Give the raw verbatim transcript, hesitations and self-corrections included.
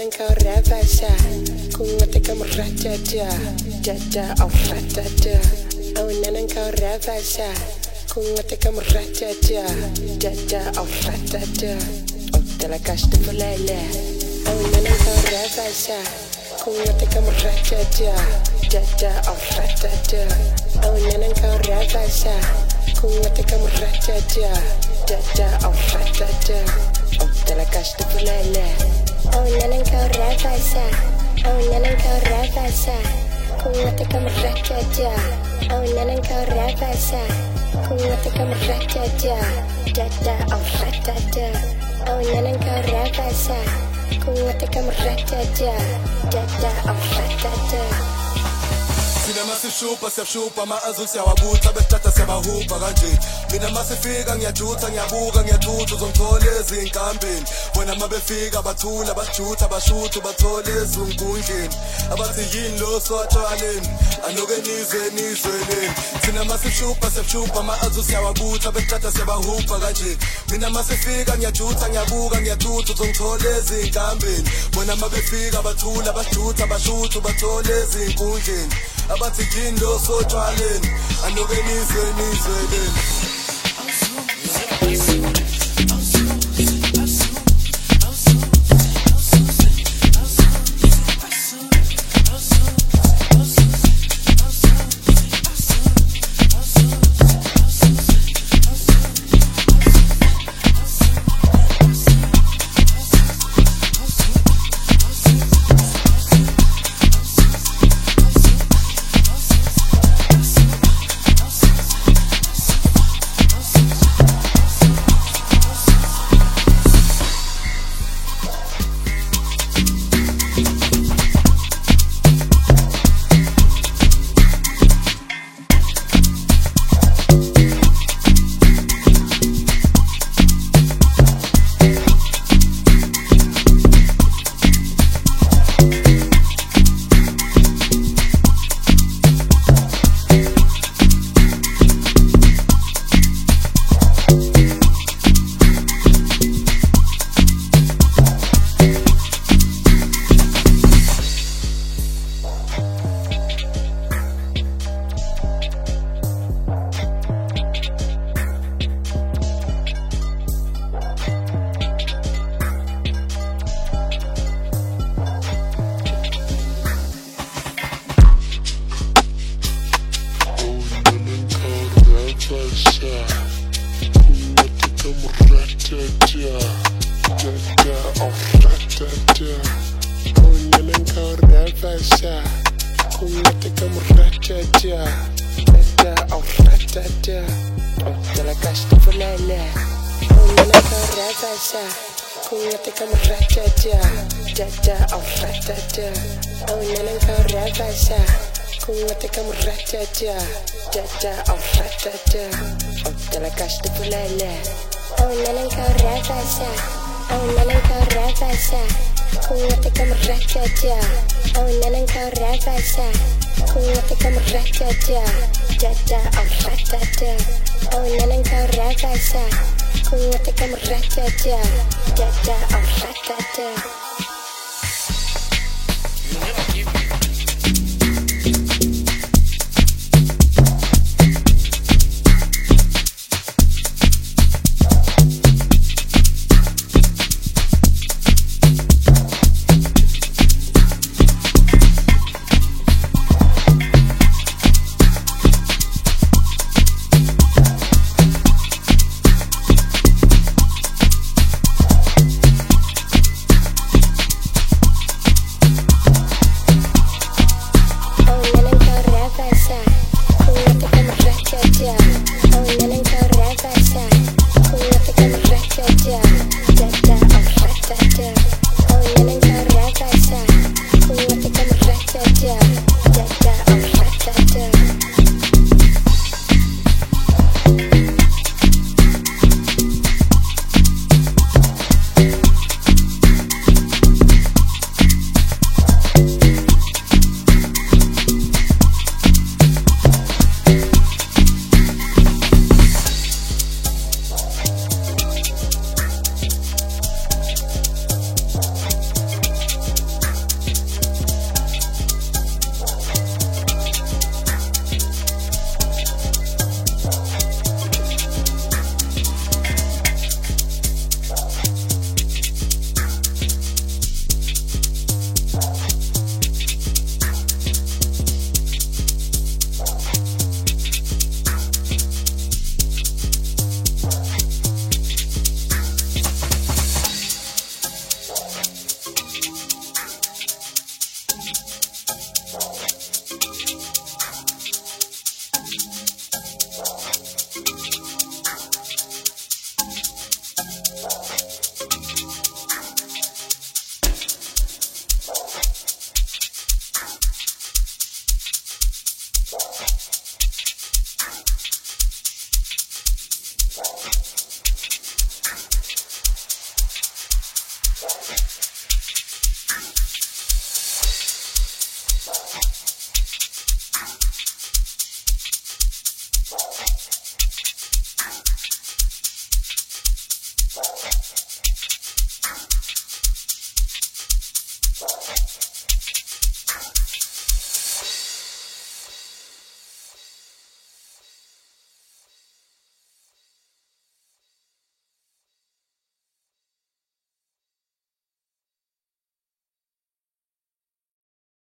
nang kau ravasa, ku ngate kamu rajaja, jaja au rajaja. Au nang kau ravasa, ku ngate kamu rajaja, jaja au rajaja. Oh talakas tu pelele. Au nang kau ravasa, ku ngate kamu rajaja, jaja au rajaja. Au nang kau ravasa, ku ngate kamu rajaja, jaja au rajaja. Oh talakas tu pelele. Oh nanang kau ravasa, oh nanang kau ravasa, ku ngate kamu rajaja. Oh nanang kau ravasa, ku ngate kamu rajaja, jaja oh rajaja. Oh nanang kau ravasa, ku ngate kamu rajaja, jaja oh rajaja. Mina masishupa siyashupa maazu siyawabuta betata siyabahupa kanje. Mina masifika ngiyajutha ngiyabuka ngiyathuthwa uzongithola ezinkambeni. Bona mabefika bathula bajutha bashutha bathole ezinkundleni. Abathi yini lo sotshwaleni anoke nizwe nizweni. Mina masishupa siyashupa maazu siyawabuta betata siyabahupa kanje. Mina masifika ngiyajutha ngiyabuka ngiyathuthwa uzongithola ezinkambeni. Bona mabefika bathula bajutha bashutha bathole ezinkundleni. Abathi yini lo sotshwaleni anoke nizwe nizweni. Jaja oh rajaja, oh talakas tu pelele. Oh nanang kau ravasa, oh nanang kau ravasa, ku ngate kamu rajaja. Oh nanang kau ravasa, ku ngate kamu rajaja, jaja oh rajaja. Oh nanang kau ravasa, ku ngate kamu rajaja, jaja oh rajaja.